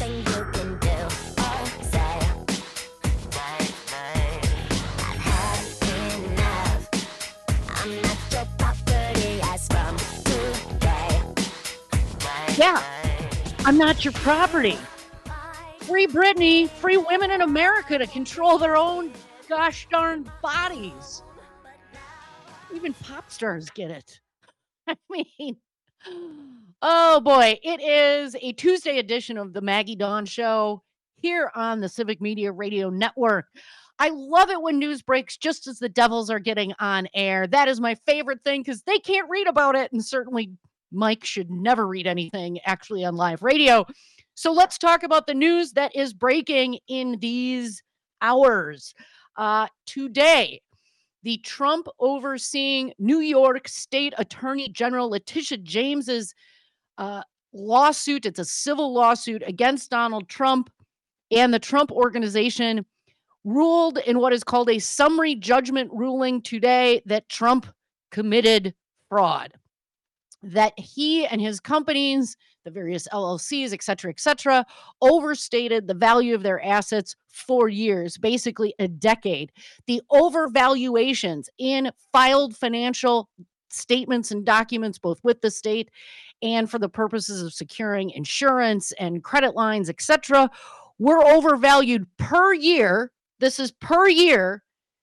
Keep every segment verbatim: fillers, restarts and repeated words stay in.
anything you can do or say. I've had enough. I'm not your property as from today. Yeah, I'm not your property. Free Britney, free women in America to control their own gosh darn bodies. Even pop stars get it. I mean, oh boy, it is a Tuesday edition of the Maggie Dawn Show here on the Civic Media Radio Network. I love it when news breaks just as the Devils are getting on air. That is my favorite thing because they can't read about it, and certainly Mike should never read anything actually on live radio. So let's talk about the news that is breaking in these hours. Uh, today, the Trump overseeing New York State Attorney General Letitia James's uh, lawsuit, it's a civil lawsuit against Donald Trump and the Trump Organization, ruled in what is called a summary judgment ruling today that Trump committed fraud, that he and his companies, the various L L Cs, et cetera, et cetera, overstated the value of their assets for years, basically a decade. The overvaluations in filed financial statements and documents, both with the state and for the purposes of securing insurance and credit lines, et cetera, were overvalued per year. This is per year.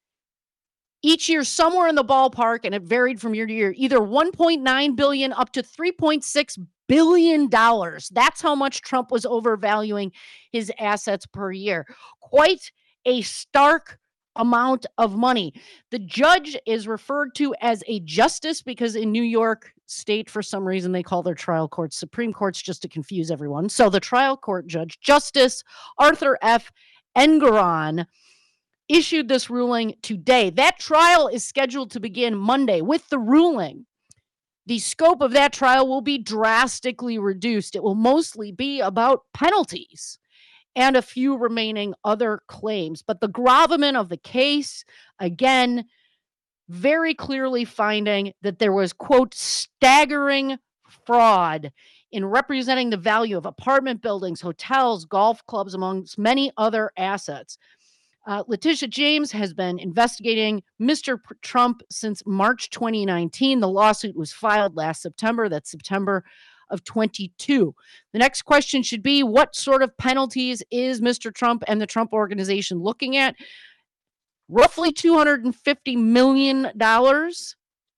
Each year, somewhere in the ballpark, and it varied from year to year, either one point nine billion dollars up to three point six billion dollars. That's how much Trump was overvaluing his assets per year. Quite a stark amount of money. The judge is referred to as a justice because in New York State, for some reason, they call their trial courts Supreme Courts just to confuse everyone. So the trial court judge, Justice Arthur F. Engoron, issued this ruling today. That trial is scheduled to begin Monday. With the ruling, the scope of that trial will be drastically reduced. It will mostly be about penalties and a few remaining other claims. But the gravamen of the case, again, very clearly finding that there was, quote, staggering fraud in representing the value of apartment buildings, hotels, golf clubs, amongst many other assets. Uh, Letitia James has been investigating Mister P- Trump since March twenty nineteen. The lawsuit was filed last September. That's September of twenty-two. The next question should be, what sort of penalties is Mister Trump and the Trump Organization looking at? Roughly two hundred fifty million dollars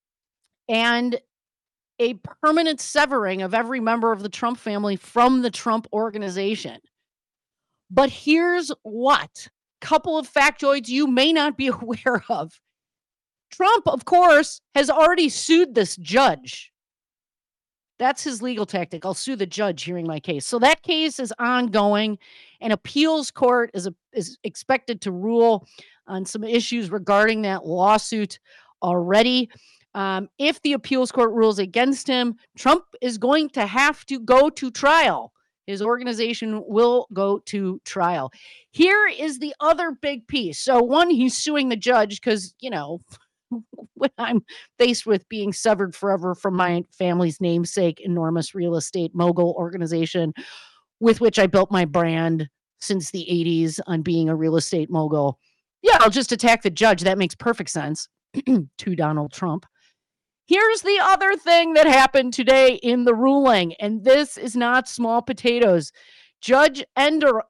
and a permanent severing of every member of the Trump family from the Trump Organization. But here's what. Couple of factoids you may not be aware of. Trump, of course, has already sued this judge. That's his legal tactic. I'll sue the judge hearing my case. So that case is ongoing. An appeals court is, a, is expected to rule on some issues regarding that lawsuit already. Um, if the appeals court rules against him, Trump is going to have to go to trial. His organization will go to trial. Here is the other big piece. So one, he's suing the judge because, you know, when I'm faced with being severed forever from my family's namesake, enormous real estate mogul organization with which I built my brand since the eighties on being a real estate mogul. Yeah, I'll just attack the judge. That makes perfect sense to Donald Trump. Here's the other thing that happened today in the ruling, and this is not small potatoes. Judge Ender-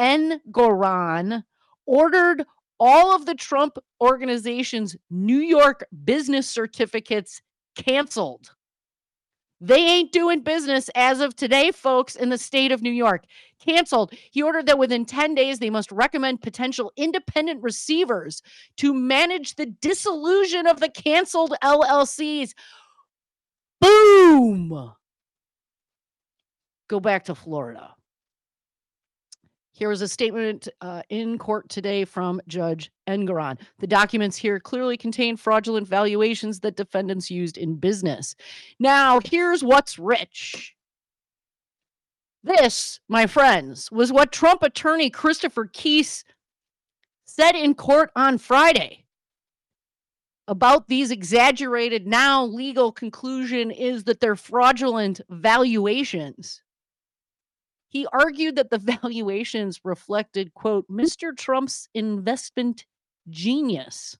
Engoron ordered all of the Trump Organization's New York business certificates canceled. They ain't doing business as of today, folks, in the state of New York. Canceled. He ordered that within ten days, they must recommend potential independent receivers to manage the dissolution of the canceled L L Cs. Boom! Go back to Florida. Here was a statement uh, in court today from Judge Engoron. The documents here clearly contain fraudulent valuations that defendants used in business. Now, here's what's rich. This, my friends, was what Trump attorney Christopher Kise said in court on Friday about these exaggerated, now legal conclusion is that they're fraudulent valuations. He argued that the valuations reflected, quote, Mister Trump's investment genius.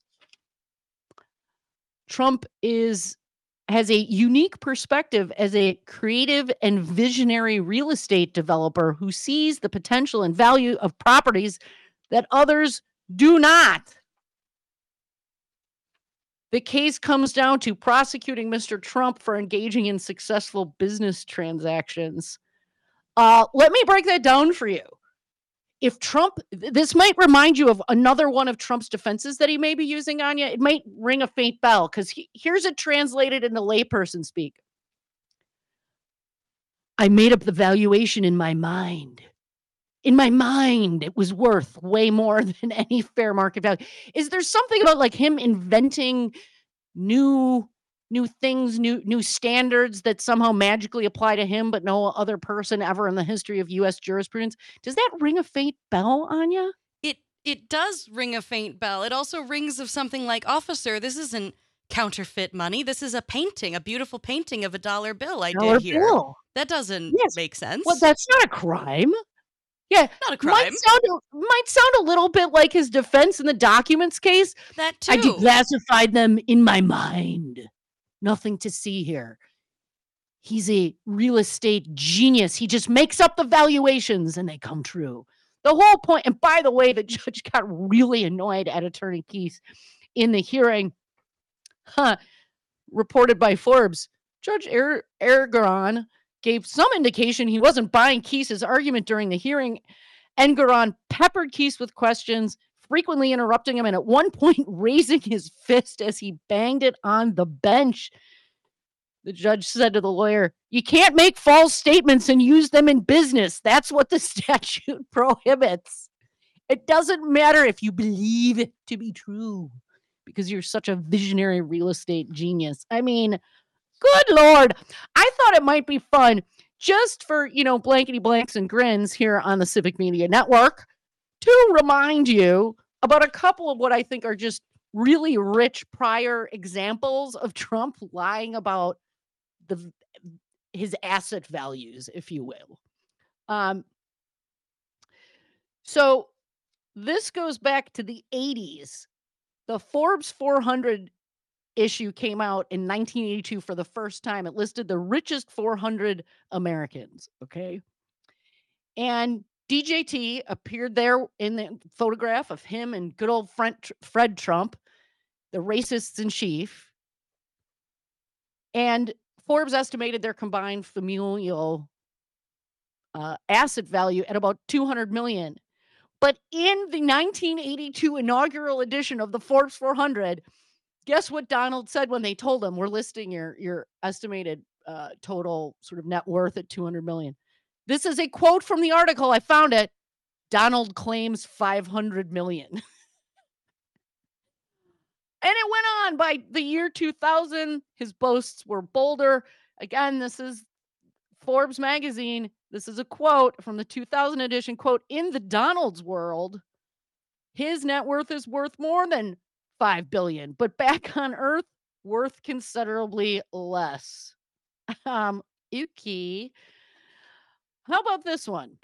Trump is has a unique perspective as a creative and visionary real estate developer who sees the potential and value of properties that others do not. The case comes down to prosecuting Mister Trump for engaging in successful business transactions. Uh, let me break that down for you. If Trump, this might remind you of another one of Trump's defenses that he may be using on you. It might ring a faint bell because he, here's it translated into layperson speak. I made up the valuation in my mind. In my mind, it was worth way more than any fair market value. Is there something about like him inventing new new things, new new standards that somehow magically apply to him, but no other person ever in the history of U S jurisprudence? Does that ring a faint bell on you? It it does ring a faint bell. It also rings of something like, officer, this isn't counterfeit money. This is a painting, a beautiful painting of a dollar bill I Dollar did here. bill. That doesn't Yes. make sense. Well, that's not a crime. Yeah, not a might crime. sound a, might sound a little bit like his defense in the documents case. That too. I declassified them in my mind. Nothing to see here. He's a real estate genius. He just makes up the valuations and they come true. The whole point, and by the way, the judge got really annoyed at Attorney Keith in the hearing. Huh, reported by Forbes, Judge er- Engoron gave some indication he wasn't buying Keith's argument during the hearing. Engoron peppered Keith with questions, frequently interrupting him and at one point raising his fist as he banged it on the bench. The judge said to the lawyer, you can't make false statements and use them in business. That's what the statute prohibits. It doesn't matter if you believe it to be true because you're such a visionary real estate genius. I mean, good Lord. I thought it might be fun just for, you know, blankety blanks and grins here on the Civic Media Network to remind you about a couple of what I think are just really rich prior examples of Trump lying about the his asset values, if you will. Um, so this goes back to the eighties. The Forbes four hundred issue came out in nineteen eighty-two for the first time. It listed the richest four hundred Americans, okay? And D J T appeared there in the photograph of him and good old Fred Trump, the racists in chief. And Forbes estimated their combined familial uh, asset value at about two hundred million. But in the nineteen eighty-two inaugural edition of the Forbes four hundred, guess what Donald said when they told him, we're listing your, your estimated uh, total sort of net worth at two hundred million. This is a quote from the article. I found it. Donald claims five hundred million. And it went on by the year two thousand. His boasts were bolder. Again, this is Forbes magazine. This is a quote from the two thousand edition. Quote, in the Donald's world, his net worth is worth more than five billion dollars, but back on Earth, worth considerably less. Um, Uki. How about this one?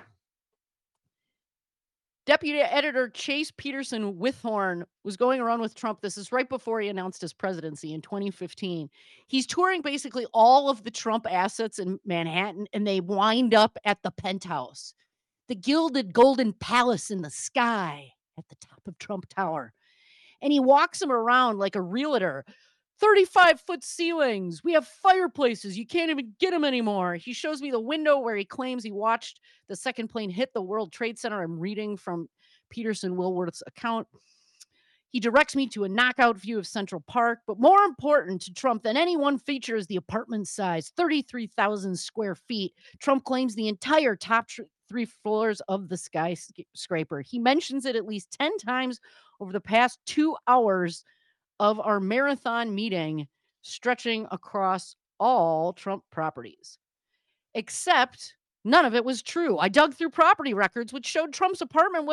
Deputy Editor Chase Peterson Withorn was going around with Trump. This is right before he announced his presidency in twenty fifteen. He's touring basically all of the Trump assets in Manhattan, and they wind up at the penthouse, the gilded golden palace in the sky at the top of Trump Tower. And he walks him around like a realtor. thirty-five foot ceilings. We have fireplaces. You can't even get them anymore. He shows me the window where he claims he watched the second plane hit the World Trade Center. I'm reading from Peterson Willworth's account. He directs me to a knockout view of Central Park. But more important to Trump than any one feature is the apartment size, thirty-three thousand square feet. Trump claims the entire top tr- three floors of the skyscraper. He mentions it at least ten times over the past two hours of our marathon meeting, stretching across all Trump properties. Except none of it was true. I dug through property records, which showed Trump's apartment was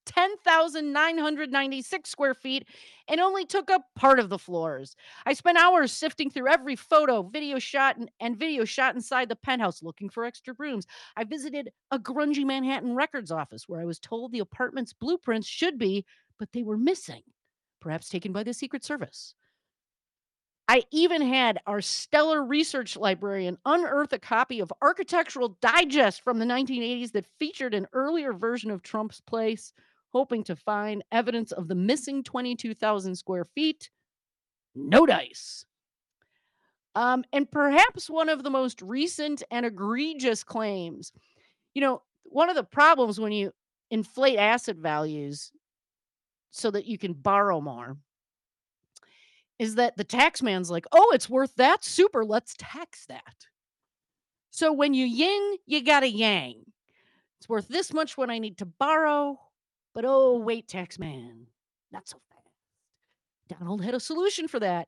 ten thousand nine hundred ninety-six square feet and only took up part of the floors. I spent hours sifting through every photo, video shot, and, and video shot inside the penthouse looking for extra rooms. I visited a grungy Manhattan records office where I was told the apartment's blueprints should be, but they were missing, perhaps taken by the Secret Service. I even had our stellar research librarian unearth a copy of Architectural Digest from the nineteen eighties that featured an earlier version of Trump's place, hoping to find evidence of the missing twenty-two thousand square feet. No dice. Um, and perhaps one of the most recent and egregious claims. You know, one of the problems when you inflate asset values so that you can borrow more is that the tax man's like, oh, it's worth that? Super, let's tax that. So when you yin, you got to yang. It's worth this much when I need to borrow, but oh, wait, tax man, not so fast. Donald had a solution for that.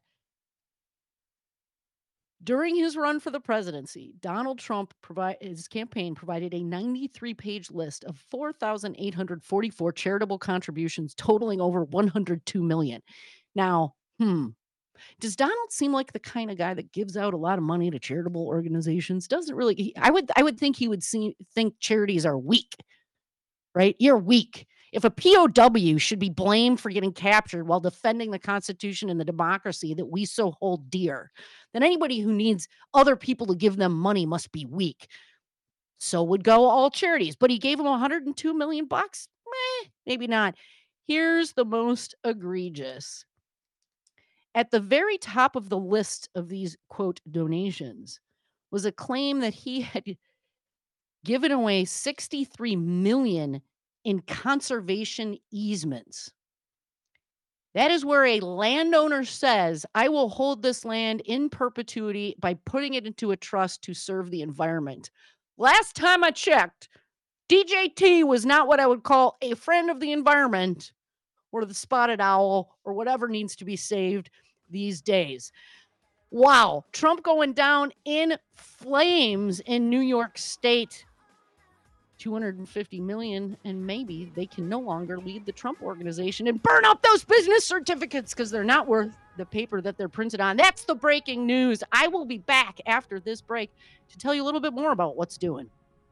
During his run for the presidency, Donald Trump, provide, his campaign provided a ninety-three page list of four thousand eight hundred forty-four charitable contributions totaling over one hundred two million dollars. Now, hmm, does Donald seem like the kind of guy that gives out a lot of money to charitable organizations? Doesn't really. He, I would I would think he would see, think charities are weak, right? You're weak. If a P O W should be blamed for getting captured while defending the Constitution and the democracy that we so hold dear, then anybody who needs other people to give them money must be weak. So would go all charities. But he gave them one hundred two million bucks? Meh, maybe not. Here's the most egregious. At the very top of the list of these, quote, donations was a claim that he had given away sixty-three million dollars in conservation easements. That is where a landowner says, I will hold this land in perpetuity by putting it into a trust to serve the environment. Last time I checked, D J T was not what I would call a friend of the environment or the spotted owl or whatever needs to be saved these days. Wow. Trump going down in flames in New York State. two hundred fifty million, and maybe they can no longer lead the Trump organization and burn up those business certificates because they're not worth the paper that they're printed on. That's the breaking news. I will be back after this break to tell you a little bit more about what's doing.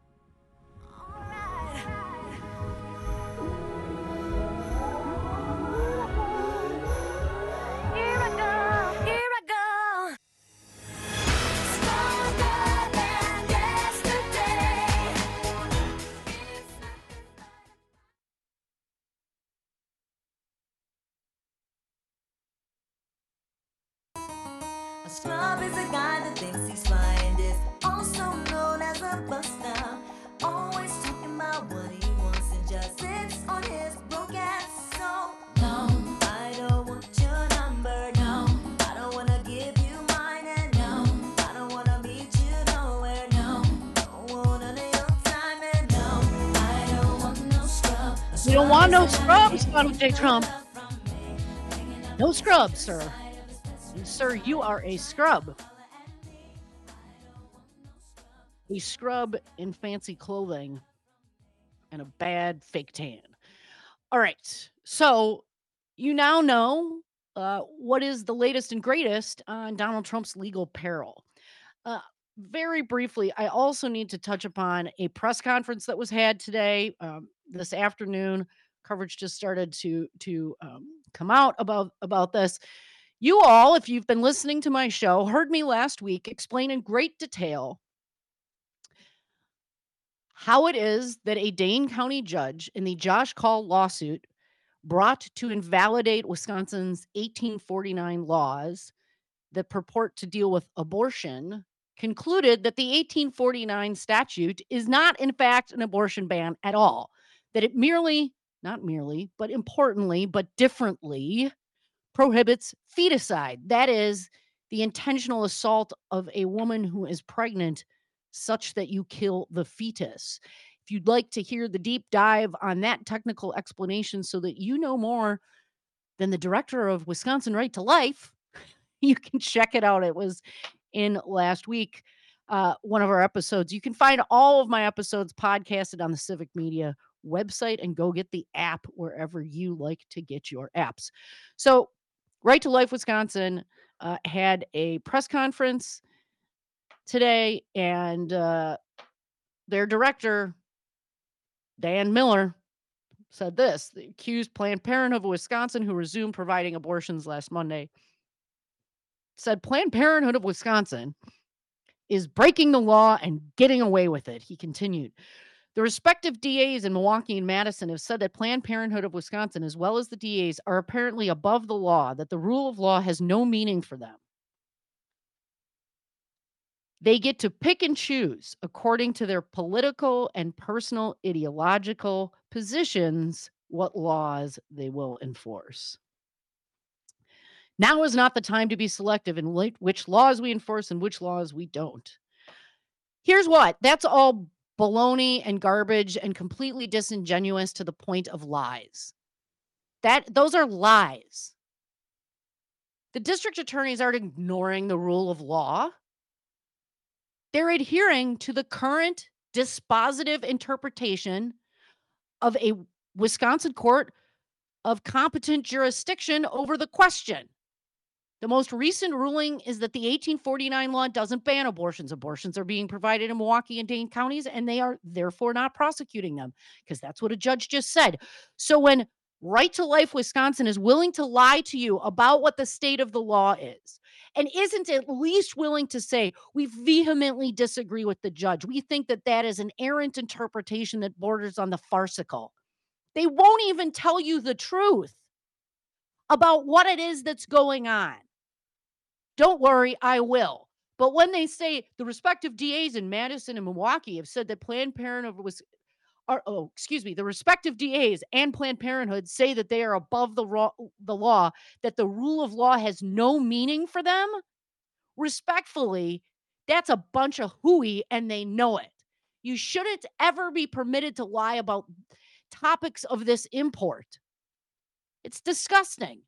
A scrub is a guy that thinks he's fine, is also known as a buster. Always talking about what he wants and just sits on his broke ass. So, no, I don't want your number, no. I don't wanna give you mine, and no, I don't wanna meet you nowhere, no. Don't want none of your time, and no, I don't want no scrub. We don't want no scrubs, Donald J. Trump. No scrubs, sir. Sir, you are a scrub. A scrub in fancy clothing and a bad fake tan. All right. So you now know uh, what is the latest and greatest on Donald Trump's legal peril. Uh, very briefly, I also need to touch upon a press conference that was had today, um, this afternoon. Coverage just started to to um, come out about, about this. You all, if you've been listening to my show, heard me last week explain in great detail how it is that a Dane County judge in the Josh Kaul lawsuit brought to invalidate Wisconsin's eighteen forty-nine laws that purport to deal with abortion concluded that the eighteen forty-nine statute is not, in fact, an abortion ban at all. That it merely, not merely, but importantly, but differently, prohibits feticide. That is the intentional assault of a woman who is pregnant such that you kill the fetus. If you'd like to hear the deep dive on that technical explanation so that you know more than the director of Wisconsin Right to Life, you can check it out. It was in last week, uh, one of our episodes. You can find all of my episodes podcasted on the Civic Media website and go get the app wherever you like to get your apps. So, Right to Life Wisconsin uh, had a press conference today, and uh, their director, Dan Miller, said this. The accused Planned Parenthood of Wisconsin, who resumed providing abortions last Monday, said Planned Parenthood of Wisconsin is breaking the law and getting away with it. He continued. The respective D As in Milwaukee and Madison have said that Planned Parenthood of Wisconsin, as well as the D As, are apparently above the law, that the rule of law has no meaning for them. They get to pick and choose according to their political and personal ideological positions what laws they will enforce. Now is not the time to be selective in which laws we enforce and which laws we don't. Here's what. That's all baloney and garbage and completely disingenuous to the point of lies. That those are lies. The district attorneys aren't ignoring the rule of law. They're adhering to the current dispositive interpretation of a Wisconsin court of competent jurisdiction over the question. The most recent ruling is that the eighteen forty-nine law doesn't ban abortions. Abortions are being provided in Milwaukee and Dane counties, and they are therefore not prosecuting them, because that's what a judge just said. So when Right to Life Wisconsin is willing to lie to you about what the state of the law is, and isn't at least willing to say, we vehemently disagree with the judge, we think that that is an errant interpretation that borders on the farcical, they won't even tell you the truth about what it is that's going on. Don't worry, I will. But when they say the respective D As in Madison and Milwaukee have said that Planned Parenthood was, or, oh, excuse me, the respective D As and Planned Parenthood say that they are above the, raw, the law, that the rule of law has no meaning for them, respectfully, that's a bunch of hooey, and they know it. You shouldn't ever be permitted to lie about topics of this import. It's disgusting.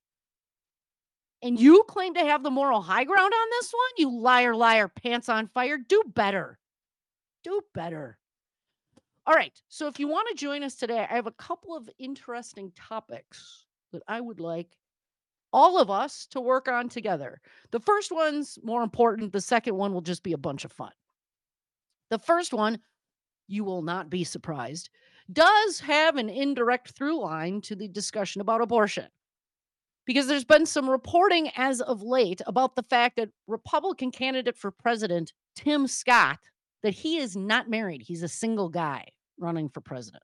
And you claim to have the moral high ground on this one? You liar, liar, pants on fire. Do better. Do better. All right. So if you want to join us today, I have a couple of interesting topics that I would like all of us to work on together. The first one's more important. The second one will just be a bunch of fun. The first one, you will not be surprised, does have an indirect through line to the discussion about abortion. Because there's been some reporting as of late about the fact that Republican candidate for president, Tim Scott, that he is not married. He's a single guy running for president.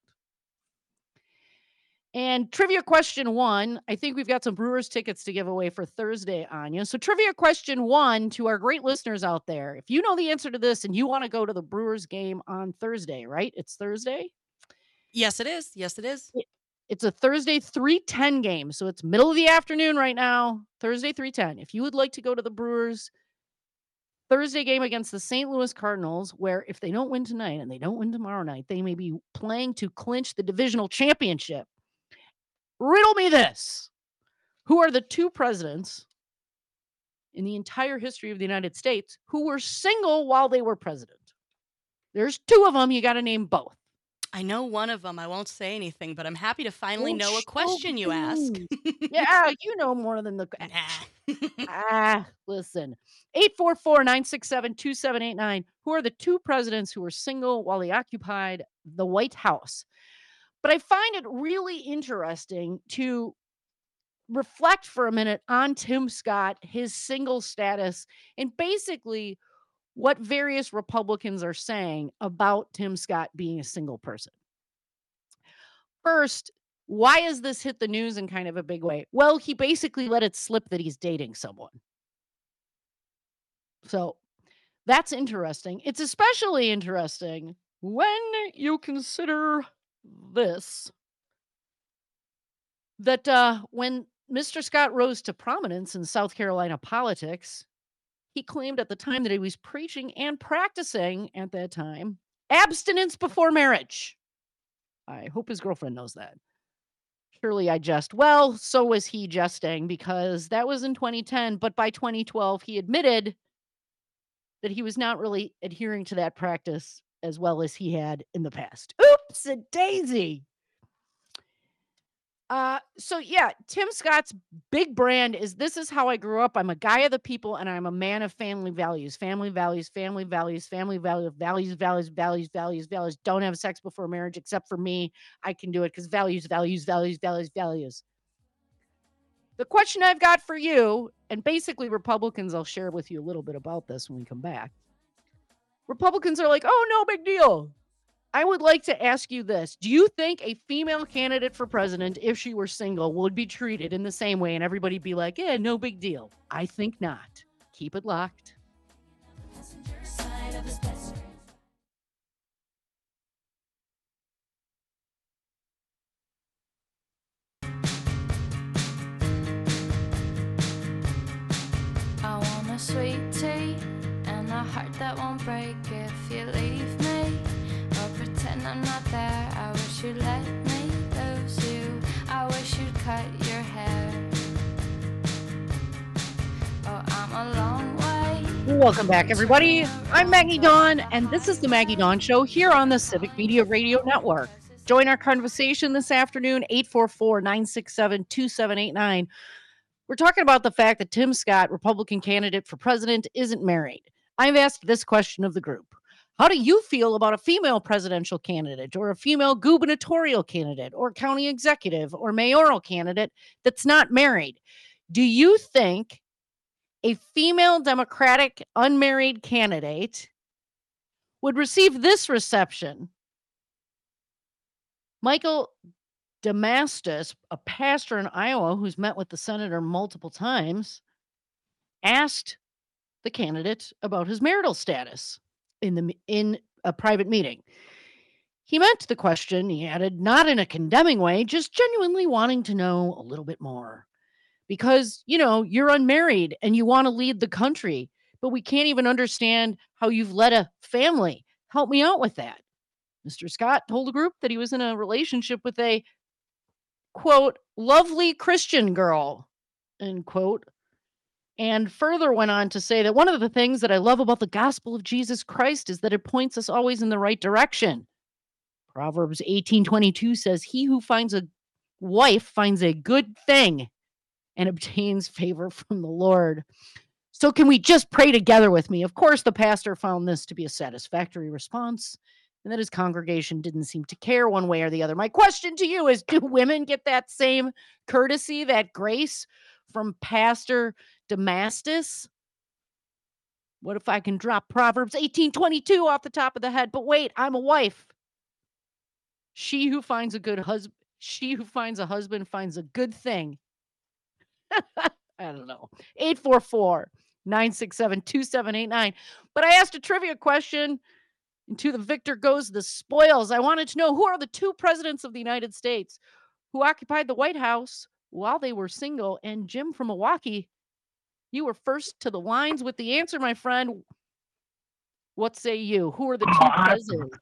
And trivia question one, I think we've got some Brewers tickets to give away for Thursday, Anya. So trivia question one to our great listeners out there. If you know the answer to this and you want to go to the Brewers game on Thursday, right? It's Thursday? Yes, it is. Yes, it is. It, it's a Thursday three ten game. So it's middle of the afternoon right now, Thursday three ten. If you would like to go to the Brewers Thursday game against the Saint Louis Cardinals, where if they don't win tonight and they don't win tomorrow night, they may be playing to clinch the divisional championship. Riddle me this. Who are the two presidents in the entire history of the United States who were single while they were president? There's two of them. You got to name both. I know one of them. I won't say anything, but I'm happy to finally Oh, know a question you ask. Yeah, you know more than the... Nah. ah, listen. eight four four, nine six seven, two seven eight nine. Who are the two presidents who were single while they occupied the White House? But I find it really interesting to reflect for a minute on Tim Scott, his single status, and basically what various Republicans are saying about Tim Scott being a single person. First, why has this hit the news in kind of a big way? Well, he basically let it slip that he's dating someone. So that's interesting. It's especially interesting when you consider this, that uh, when Mister Scott rose to prominence in South Carolina politics, he claimed at the time that he was preaching and practicing at that time abstinence before marriage. I hope his girlfriend knows that. Surely I jest. Well, so was he jesting, because that was in twenty ten, but by twenty twelve, he admitted that he was not really adhering to that practice as well as he had in the past. Oops, a daisy. Uh, so yeah, Tim Scott's big brand is this is how I grew up. I'm a guy of the people and I'm a man of family values. Family values, family values, family value, values, values, values, values, values. Don't have sex before marriage except for me. I can do it because values, values, values, values, values. The question I've got for you, and basically Republicans, I'll share with you a little bit about this when we come back. Republicans are like, oh, no big deal. I would like to ask you this. Do you think a female candidate for president, if she were single, would be treated in the same way and everybody be like, yeah, no big deal? I think not. Keep it locked. I want a sweet tea and a heart that won't break if you leave me. Or pretend I'm not there. I wish you'd let me lose you. I wish you'd cut your hair. Oh, I'm a long way. Welcome back, everybody. I'm Maggie Dawn, and this is the Maggie Dawn Show here on the Civic Media Radio Network. Join our conversation this afternoon, eight four four, nine six seven, two seven eight nine. We're talking about the fact that Tim Scott, Republican candidate for president, isn't married. I've asked this question of the group. How do you feel about a female presidential candidate or a female gubernatorial candidate or county executive or mayoral candidate that's not married? Do you think a female Democratic unmarried candidate would receive this reception? Michael Damastis, a pastor in Iowa who's met with the senator multiple times, asked the candidate about his marital status in the in a private meeting. He meant the question, he added, not in a condemning way, just genuinely wanting to know a little bit more. Because, you know, you're unmarried and you want to lead the country, but we can't even understand how you've led a family. Help me out with that. Mister Scott told the group that he was in a relationship with a, quote, lovely Christian girl, end quote. And further went on to say that one of the things that I love about the gospel of Jesus Christ is that it points us always in the right direction. Proverbs eighteen twenty-two says, he who finds a wife finds a good thing and obtains favor from the Lord. So can we just pray together with me? Of course, the pastor found this to be a satisfactory response and that his congregation didn't seem to care one way or the other. My question to you is, do women get that same courtesy, that grace from Pastor Damastis? What if I can drop Proverbs eighteen twenty-two off the top of the head? But wait, I'm a wife. She who finds a good husband, she who finds a husband finds a good thing. I don't know. eight four four, nine six seven, two seven eight nine. But I asked a trivia question, and to the victor goes the spoils. I wanted to know, who are the two presidents of the United States who occupied the White House while they were single? And Jim from Milwaukee, you were first to the lines with the answer, my friend. What say you? Who are the two Uh, presidents?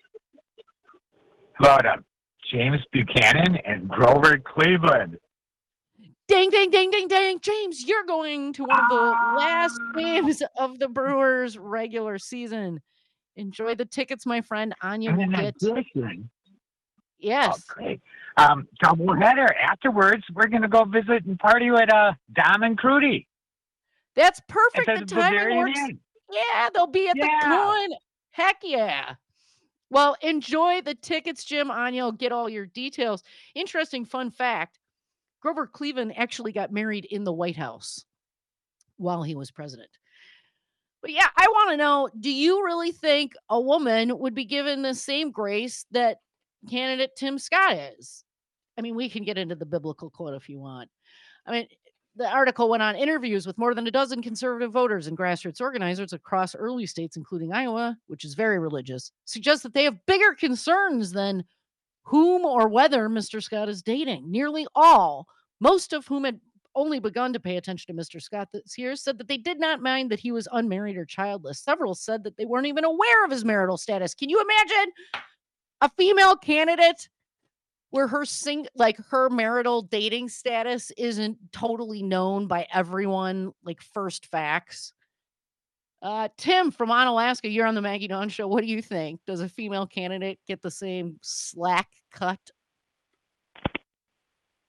About uh, James Buchanan and Grover Cleveland. Ding, ding, ding, ding, ding. James, you're going to one of the last games of the Brewers regular season. Enjoy the tickets, my friend. Anya And will in get. addition, oh, Yes. great. Um, doubleheader. Afterwards, we're going to go visit and party with uh, Dom and Crudy. That's At perfect. the The timing Bavarian works. Inn. Yeah, they'll be at the Yeah. Cohen. Heck yeah. Well, enjoy the tickets, Jim. Anya will get all your details. Interesting fun fact. Grover Cleveland actually got married in the White House while he was president. But yeah, I want to know, do you really think a woman would be given the same grace that candidate Tim Scott is? I mean, we can get into the biblical quote if you want. I mean, the article went on interviews with more than a dozen conservative voters and grassroots organizers across early states, including Iowa, which is very religious, suggests that they have bigger concerns than whom or whether Mister Scott is dating. Nearly all, most of whom had only begun to pay attention to Mister Scott this year, said that they did not mind that he was unmarried or childless. Several said that they weren't even aware of his marital status. Can you imagine a female candidate where her sing like her marital dating status isn't totally known by everyone, like first facts? Uh, Tim from Onalaska, you're on the Maggie Dawn Show. What do you think? Does a female candidate get the same slack cut?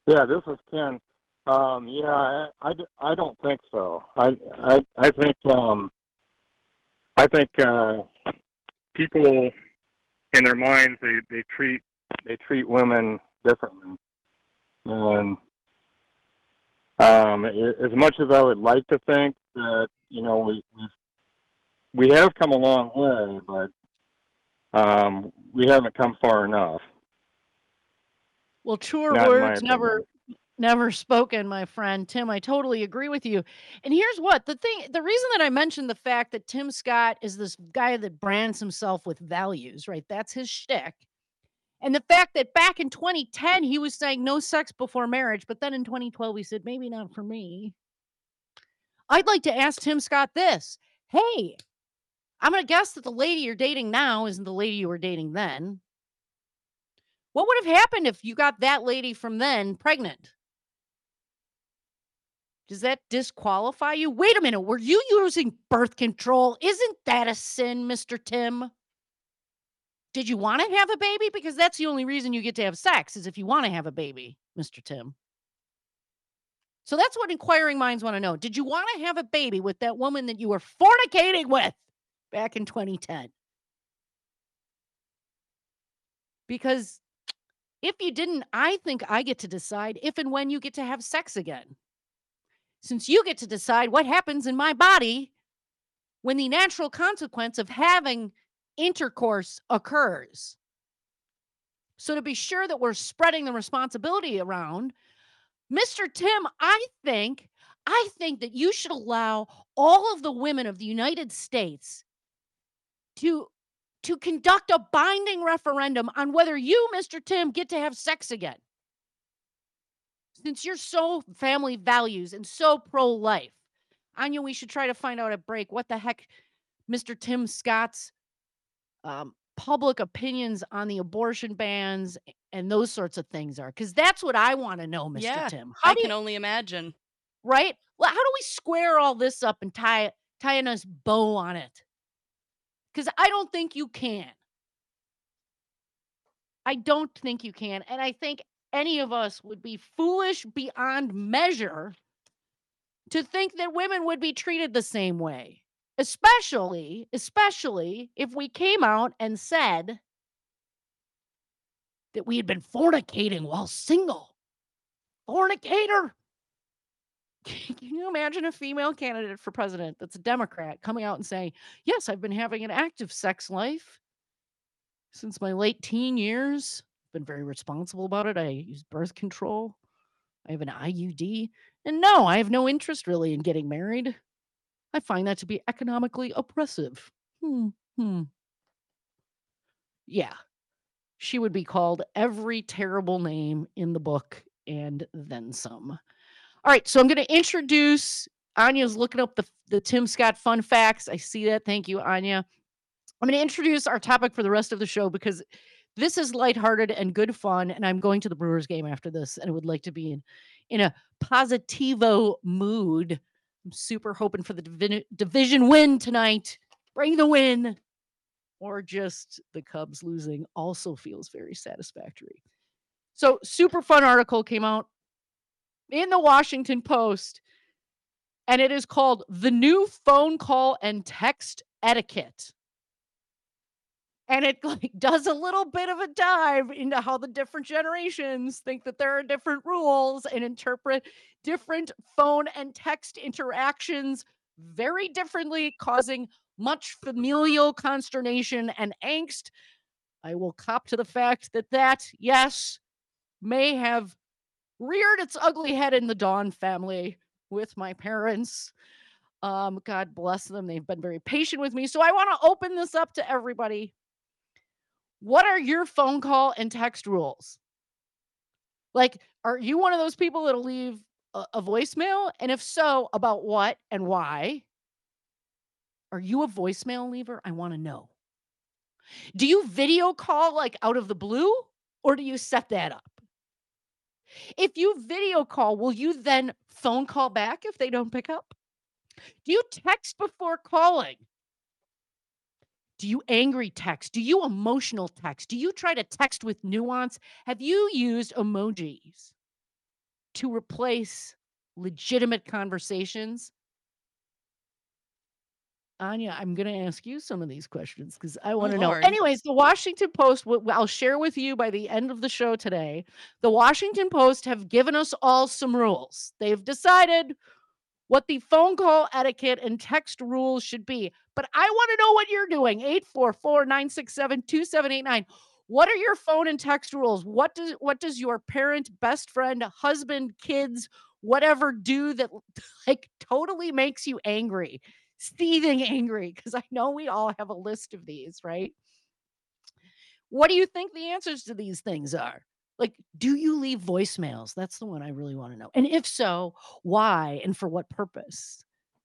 Yeah, this is Ken. Um, yeah, I, I, d- I don't think so. I, I, I think, um, I think, uh, people in their minds, they, they treat, they treat women differently. And, um, a- as much as I would like to think that, you know, we, we, we have come a long way, but, um, we haven't come far enough. Well, truer Not in my words never opinion. never spoken, my friend Tim. I totally agree with you. And here's what the thing the reason that I mentioned the fact that Tim Scott is this guy that brands himself with values, right? That's his shtick. And the fact that back in twenty ten he was saying no sex before marriage, but then in twenty twelve he said maybe not for me. I'd like to ask Tim Scott this. Hey, I'm going to guess that the lady you're dating now isn't the lady you were dating then. What would have happened if you got that lady from then pregnant? Does that disqualify you? Wait a minute. Were you using birth control? Isn't that a sin, Mister Tim? Did you want to have a baby? Because that's the only reason you get to have sex is if you want to have a baby, Mister Tim. So that's what inquiring minds want to know. Did you want to have a baby with that woman that you were fornicating with back in twenty ten? Because if you didn't, I think I get to decide if and when you get to have sex again. Since you get to decide what happens in my body when the natural consequence of having intercourse occurs. So to be sure that we're spreading the responsibility around, Mister Tim, I think, I think that you should allow all of the women of the United States to, to conduct a binding referendum on whether you, Mister Tim, get to have sex again. Since you're so family values and so pro-life, Anya, we should try to find out at break what the heck Mister Tim Scott's um, public opinions on the abortion bans and those sorts of things are, because that's what I want to know, Mister Yeah, Tim. How I do can you, only imagine. right? Well, how do we square all this up and tie tie a nice bow on it? Because I don't think you can. I don't think you can, and I think any of us would be foolish beyond measure to think that women would be treated the same way. Especially, especially if we came out and said that we had been fornicating while single. Fornicator. Can you imagine a female candidate for president that's a Democrat coming out and saying, yes, I've been having an active sex life since my late teen years. Been very responsible about it. I use birth control. I have an I U D. And no, I have no interest really in getting married. I find that to be economically oppressive. Hmm. Hmm. Yeah. She would be called every terrible name in the book and then some. All right, so I'm going to introduce Anya's looking up the the Tim Scott fun facts. I see that. Thank you, Anya. I'm going to introduce our topic for the rest of the show because this is lighthearted and good fun, and I'm going to the Brewers game after this, and I would like to be in in a positivo mood. I'm super hoping for the divi- division win tonight. Bring the win. Or just the Cubs losing also feels very satisfactory. So, super fun article came out in the Washington Post, and it is called The New Phone Call and Text Etiquette. And it like does a little bit of a dive into how the different generations think that there are different rules and interpret different phone and text interactions very differently, causing much familial consternation and angst. I will cop to the fact that that, yes, may have reared its ugly head in the Dawn family with my parents. Um, God bless them. They've been very patient with me. So I want to open this up to everybody. What are your phone call and text rules? Like, are you one of those people that'll leave a, a voicemail? And if so, about what and why? Are you a voicemail leaver? I want to know. Do you video call like out of the blue or do you set that up? If you video call, will you then phone call back if they don't pick up? Do you text before calling? Do you angry text? Do you emotional text? Do you try to text with nuance? Have you used emojis? to replace legitimate conversations? Anya, I'm going to ask you some of these questions because I want to know. Lord. Anyways, the Washington Post, wh- I'll share with you by the end of the show today. The Washington Post have given us all some rules. They've decided what the phone call etiquette and text rules should be. But I want to know what you're doing. eight four four, nine six seven, two seven eight nine. What are your phone and text rules? What does what does your parent, best friend, husband, kids, whatever do that like totally makes you angry? Seething angry, because I know we all have a list of these, right? What do you think the answers to these things are? Like, do you leave voicemails? That's the one I really want to know. And if so, why and for what purpose?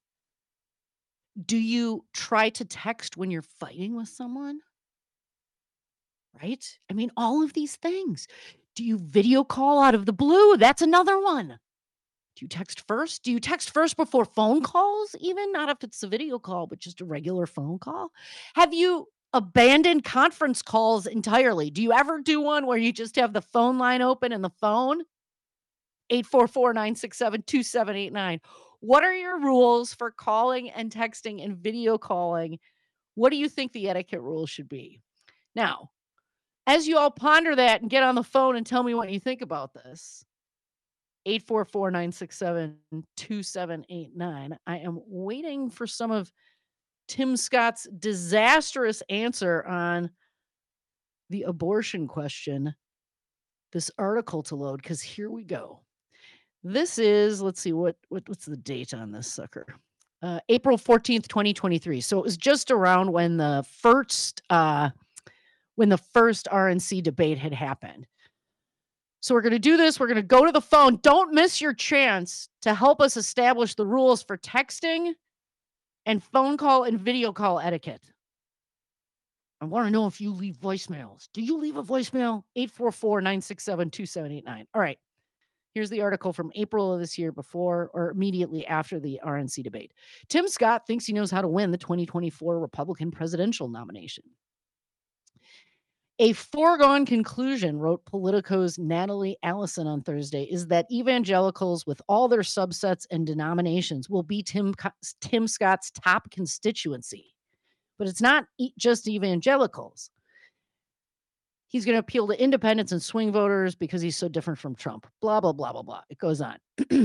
Do you try to text when you're fighting with someone? Right? I mean, all of these things. Do you video call out of the blue? That's another one. Do you text first? Do you text first before phone calls? Even not if it's a video call, but just a regular phone call? Have you abandoned conference calls entirely? Do you ever do one where you just have the phone line open and the phone? eight four four, nine six seven, two seven eight nine. What are your rules for calling and texting and video calling? What do you think the etiquette rules should be? Now, as you all ponder that and get on the phone and tell me what you think about this, eight four four, nine six seven, two seven eight nine. I am waiting for some of Tim Scott's disastrous answer on the abortion question, this article to load, because here we go. This is, let's see, what, what what's the date on this sucker? Uh, April fourteenth, twenty twenty-three. So it was just around when the first uh, when the first R N C debate had happened. So we're going to do this. We're going to go to the phone. Don't miss your chance to help us establish the rules for texting and phone call and video call etiquette. I want to know if you leave voicemails. Do you leave a voicemail? eight four four, nine six seven, two seven eight nine. All right. Here's the article from April of this year before or immediately after the R N C debate. Tim Scott thinks he knows how to win the twenty twenty-four Republican presidential nomination. A foregone conclusion, wrote Politico's Natalie Allison on Thursday, is that evangelicals with all their subsets and denominations will be Tim, Tim Scott's top constituency. But it's not e- just evangelicals. He's going to appeal to independents and swing voters because he's so different from Trump. Blah, blah, blah, blah, blah. It goes on.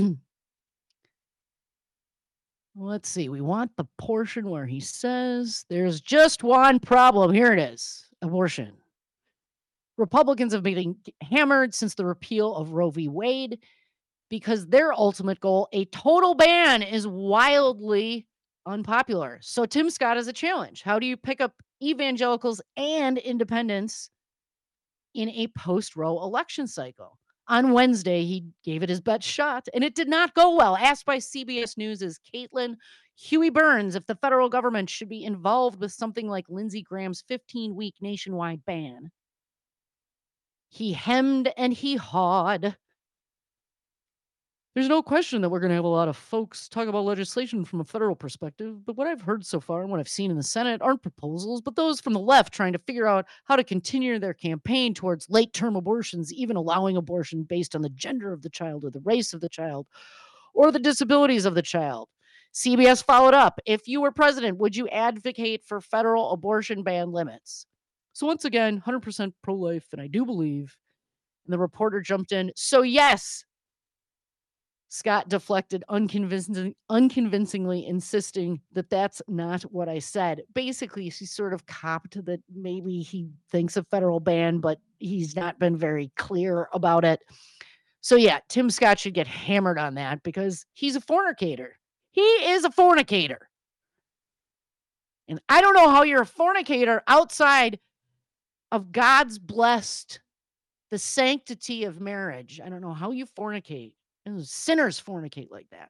Let's see. We want the portion where he says there's just one problem. Here it is. Abortion. Republicans have been hammered since the repeal of Roe v. Wade because their ultimate goal, a total ban, is wildly unpopular. So Tim Scott has a challenge. How do you pick up evangelicals and independents in a post-Roe election cycle? On Wednesday, he gave it his best shot, and it did not go well. Asked by C B S News' Caitlin Huey Burns if the federal government should be involved with something like Lindsey Graham's fifteen-week nationwide ban, he hemmed and he hawed. There's no question that we're going to have a lot of folks talk about legislation from a federal perspective, but what I've heard so far and what I've seen in the Senate aren't proposals, but those from the left trying to figure out how to continue their campaign towards late-term abortions, even allowing abortion based on the gender of the child or the race of the child or the disabilities of the child. C B S followed up. If you were president, would you advocate for federal abortion ban limits? So once again, one hundred percent pro-life, and I do believe. And the reporter jumped in. So yes, Scott deflected unconvincing, unconvincingly, insisting that that's not what I said. Basically, she sort of copped that maybe he thinks a federal ban, but he's not been very clear about it. So yeah, Tim Scott should get hammered on that because he's a fornicator. He is a fornicator. And I don't know how you're a fornicator outside of God's blessed, the sanctity of marriage. I don't know how you fornicate. And sinners fornicate like that.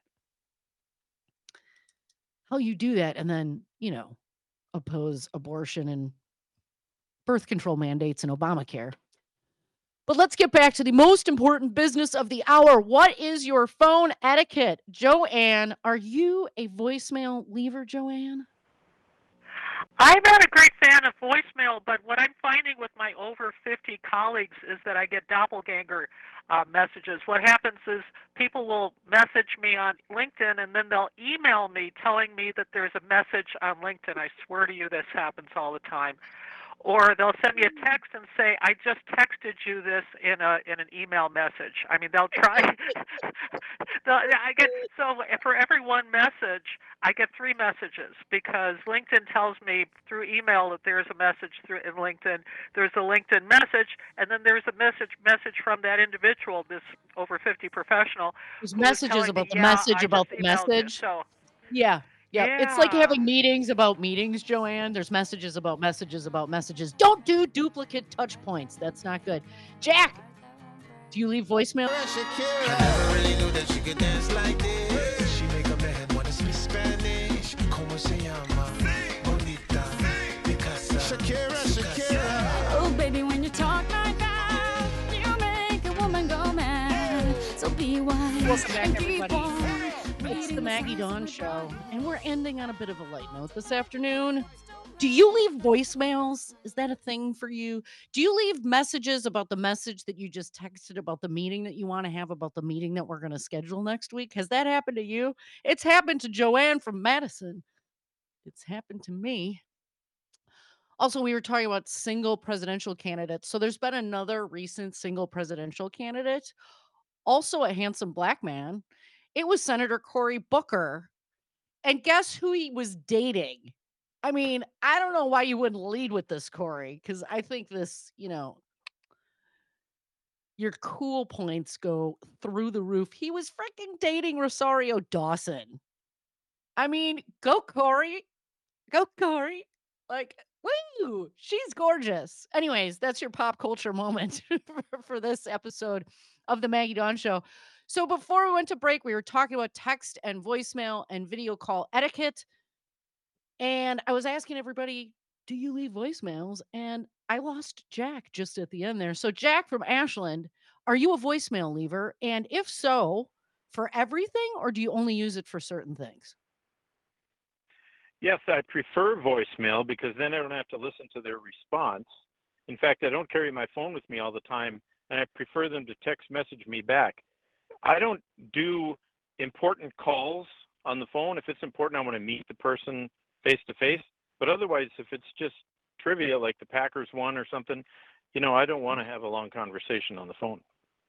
How you do that and then, you know, oppose abortion and birth control mandates and Obamacare. But let's get back to the most important business of the hour. What is your phone etiquette? Joanne, are you a voicemail leaver, Joanne? I'm not a great fan of voicemail, but what I'm finding with my over fifty colleagues is that I get doppelganger uh, messages. What happens is people will message me on LinkedIn and then they'll email me telling me that there's a message on LinkedIn. I swear to you, this happens all the time. Or they'll send me a text and say, "I just texted you this in a in an email message." I mean, they'll try. they'll, I get so for every one message, I get three messages because LinkedIn tells me through email that there's a message through in LinkedIn. There's a LinkedIn message, and then there's a message message from that individual, this over fifty professional, There's who is messages telling about me, the "Yeah, message I about just the emailed you." message. So Yeah. Yep. It's like yeah. having meetings about meetings, Joanne. There's messages about messages about messages. Don't do duplicate touch points. That's not good. Jack, do you leave voicemail? I never really knew that she could dance like this. She make a man wanna speak Spanish. Como se llama? Bonita. Picasa. Shakira, Shakira. Oh, baby, when you talk like that, you make a woman go mad. So be wise. Welcome back, and keep everybody. on It's the reading Maggie signs Dawn of the Show, times. and we're ending on a bit of a light note this afternoon. Do you leave voicemails? Is that a thing for you? Do you leave messages about the message that you just texted about the meeting that you want to have about the meeting that we're going to schedule next week? Has that happened to you? It's happened to Joanne from Madison. It's happened to me. Also, we were talking about single presidential candidates. So there's been another recent single presidential candidate, also a handsome black man. It was Senator Cory Booker. And guess who he was dating? I mean, I don't know why you wouldn't lead with this, Corey, because I think this, you know, your cool points go through the roof. He was freaking dating Rosario Dawson. I mean, go Corey. Go Corey. Like, woo! She's gorgeous. Anyways, that's your pop culture moment for, for this episode of the Maggie Dawn Show. So before we went to break, we were talking about text and voicemail and video call etiquette. And I was asking everybody, do you leave voicemails? And I lost Jack just at the end there. So, Jack from Ashland, are you a voicemail leaver? And if so, for everything, or do you only use it for certain things? Yes, I prefer voicemail because then I don't have to listen to their response. In fact, I don't carry my phone with me all the time, and I prefer them to text message me back. I don't do important calls on the phone. If it's important, I want to meet the person face to face. But otherwise, if it's just trivia like the Packers won or something, you know, I don't want to have a long conversation on the phone.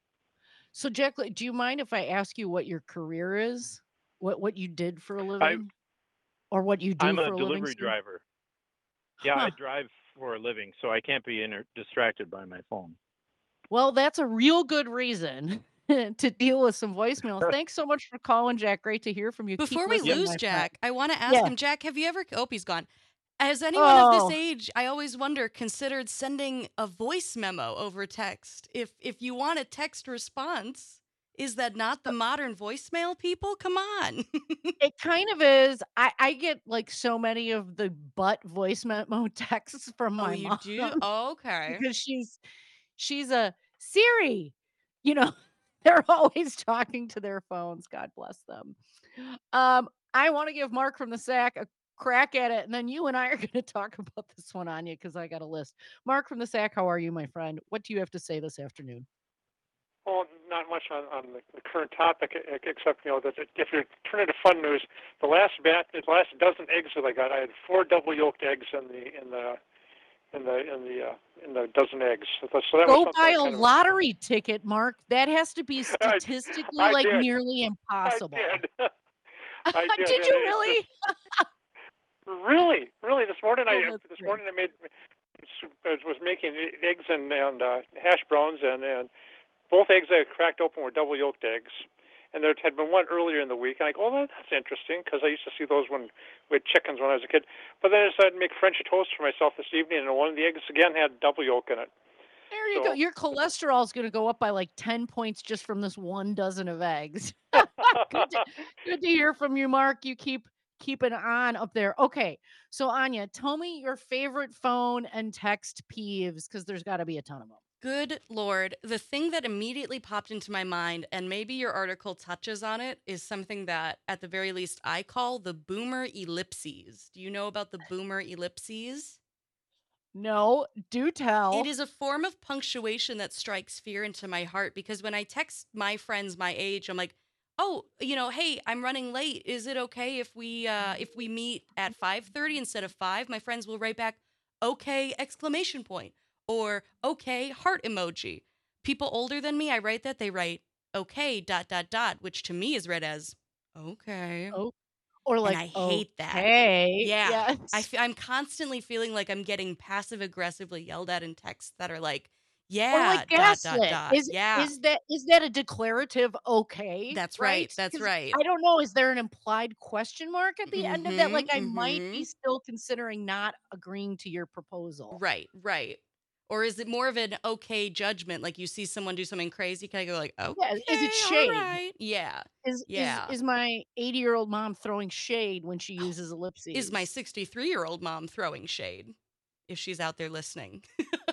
So, Jack, like, do you mind if I ask you what your career is? What what you did for a I, living? Or what you do I'm for a a living? delivery Steve? driver. Yeah, I Huh. drive for a living, so I can't be inter- distracted by my phone. Well, that's a real good reason to deal with some voicemails. Thanks so much for calling, Jack. Great to hear from you. Keep Before we listening, lose my friend. Jack, I want to ask Yeah. him, Jack, have you ever, oh, he's gone. Has anyone of this Oh, age, I always wonder, considered sending a voice memo over text? If if you want a text response, is that not the modern voicemail, people? Come on. it kind of is. I, I get like so many of the butt voice memo texts from Oh, my you mom do? Okay. because she's she's a Siri. You know, they're always talking to their phones. God bless them. Um, I want to give Mark from the Sack a crack at it, and then you and I are going to talk about this one, Anya, because I got a list. Mark from the Sack, how are you, my friend? What do you have to say this afternoon? Well, not much on, on the, the current topic, e- except you know that if you turn into fun news, the last bat, the last dozen eggs that I got, I had four double yolked eggs in the in the in the in the uh, in the dozen eggs. So that so that was Go something buy I a kind of. lottery ticket, Mark. That has to be I, statistically I like did. nearly I impossible. did. I did. Did and you it's really? just- really, really. This morning Oh, I that's this great. morning I made was making eggs and and uh, hash browns and and both eggs I had cracked open were double yolked eggs. And there had been one earlier in the week. And I go, oh, that's interesting, because I used to see those when with chickens when I was a kid. But then I decided to make French toast for myself this evening, and one of the eggs again had double yolk in it. There you So go. Your cholesterol is going to go up by like ten points just from this one dozen of eggs. good, to, good to hear from you, Mark. You keep keeping on up there. Okay. So, Anya, tell me your favorite phone and text peeves, because there's got to be a ton of them. Good Lord. The thing that immediately popped into my mind, and maybe your article touches on it, is something that, at the very least, I call the boomer ellipses. Do you know about the boomer ellipses? No, do tell. It is a form of punctuation that strikes fear into my heart because when I text my friends my age, I'm like, oh, you know, hey, I'm running late. Is it okay if we uh, if we meet at five thirty instead of five? My friends will write back, okay, exclamation point, or okay, heart emoji. People older than me, I write that, they write, okay, dot, dot, dot, which to me is read as, okay. Oh, or like, and I hate that. okay. Yeah. Yes. I f- I'm constantly feeling like I'm getting passive aggressively yelled at in texts that are like, yeah, Or like dot, dot, gaslit. dot. Is yeah. is that is that a declarative okay? That's right. That's 'Cause right. I don't know. Is there an implied question mark at the end of that? Mhm, Like I might be mhm. still considering not agreeing to your proposal. Right, right. Or is it more of an okay judgment? Like you see someone do something crazy, can I go like, okay, Yeah, is it all shade? right. Yeah. Is Yeah. is is my eighty-year-old mom throwing shade when she uses ellipses? Is my sixty-three-year-old mom throwing shade if she's out there listening?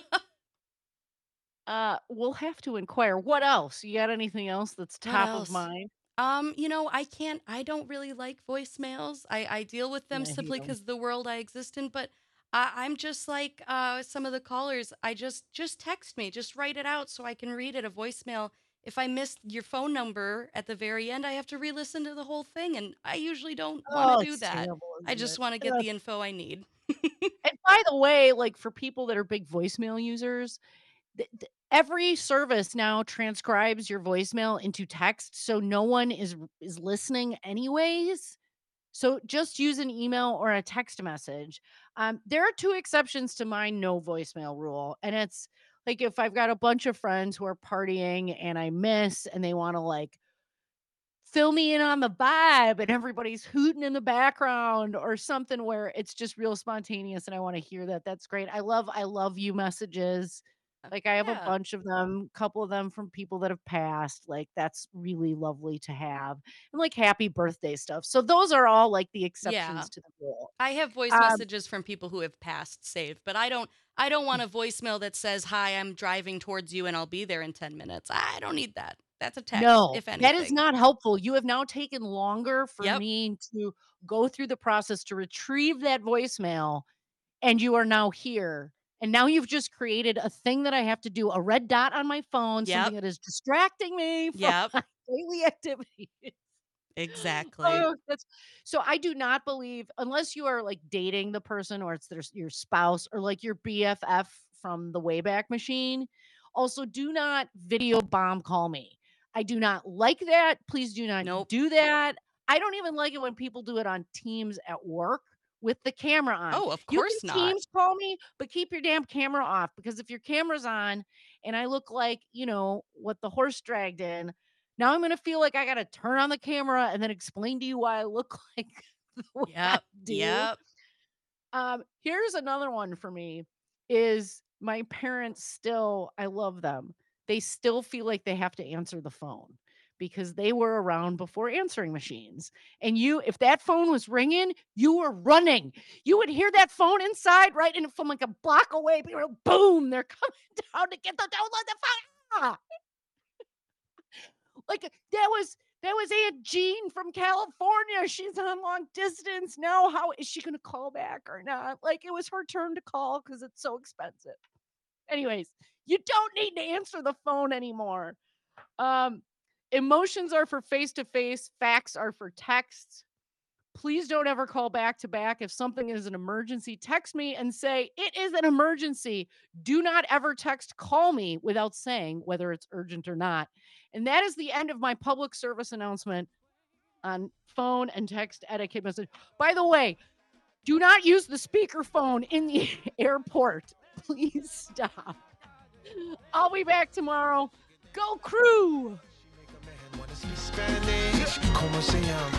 Uh, we'll have to inquire. What else? You got anything else that's What top of else? mind? Um, you know, I can't I don't really like voicemails. I I deal with them Yeah, I hate simply 'em. because the world I exist in, but I, I'm just like uh some of the callers. I just just text me, just write it out so I can read it. A voicemail. If I missed your phone number at the very end, I have to re-listen to the whole thing, and I usually don't want Oh, to do it's that. terrible, I isn't just it? want to get Ugh. the info I need. And by the way, like for people that are big voicemail users, th- th- every service now transcribes your voicemail into text, so no one is is listening anyways. So just use an email or a text message. Um, there are two exceptions to my no voicemail rule, and it's like if I've got a bunch of friends who are partying and I miss, and they want to like fill me in on the vibe and everybody's hooting in the background or something where it's just real spontaneous and I want to hear that. That's great. I love I love you messages. Like I have a Yeah. bunch of them, couple of them from people that have passed. Like that's really lovely to have. And like happy birthday stuff. So those are all like the Yeah. exceptions to the rule. I have voice Um, messages from people who have passed saved, but I don't I don't want a voicemail that says, "Hi, I'm driving towards you and I'll be there in ten minutes." I don't need that. That's a text, No, if that is anything. not helpful. You have now taken longer for Yep. me to go through the process to retrieve that voicemail, and you are now here. And now you've just created a thing that I have to do, a red dot on my phone, something Yep. that is distracting me from Yep. my daily activities. Exactly. Oh, that's so I do not believe unless you are like dating the person or it's their your spouse or like your B F F from the Wayback Machine. Also, do not video bomb call me. I do not like that. Please do not Nope. do that. I don't even like it when people do it on Teams at work with the camera on. Oh, of You course can not. Teams call me, but keep your damn camera off because if your camera's on and I look like, you know, what the horse dragged in, now I'm gonna feel like I gotta turn on the camera and then explain to you why I look like the way I Yep. do. Yep. Um, here's another one for me is my parents still, I love them. They still feel like they have to answer the phone because they were around before answering machines. And you, if that phone was ringing, you were running. You would hear that phone inside, right? And from like a block away, people were, boom, they're coming down to get the download the phone. Ah! Like that was that was Aunt Jean from California. She's on long distance now. How is she going to call back or not? Like it was her turn to call because it's so expensive. Anyways, you don't need to answer the phone anymore. Um, emotions are for face to face. Facts are for texts. Please don't ever call back to back. If something is an emergency, text me and say, it is an emergency. Do not ever text call me without saying whether it's urgent or not. And that is the end of my public service announcement on phone and text etiquette message. By the way, do not use the speakerphone in the airport. Please stop. I'll be back tomorrow. Go Crew! Spanish, ¿cómo se llama?